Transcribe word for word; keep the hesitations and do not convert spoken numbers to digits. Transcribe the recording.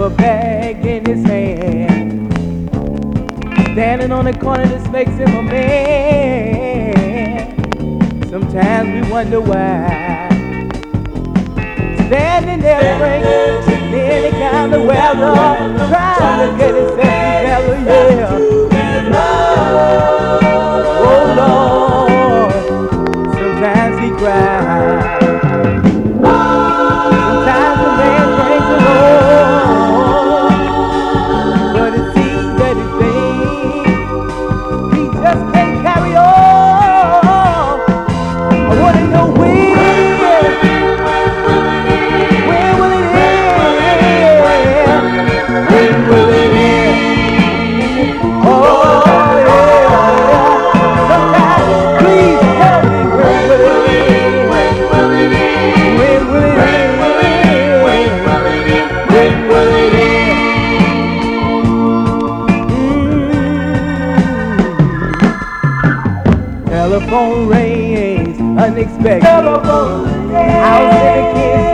paper bag in his hand. Standing on the corner, this makes him a man. Sometimes we wonder why. Standing there drinking, nearly kind of weather, trying to get himself together, yeah. Oh Lord, sometimes he cries. Sometimes the man drinks alone, but it seems that he thinks he just can't carry on. I want to know when. Telephone rings, unexpected. Telephone rings. Out in the kids.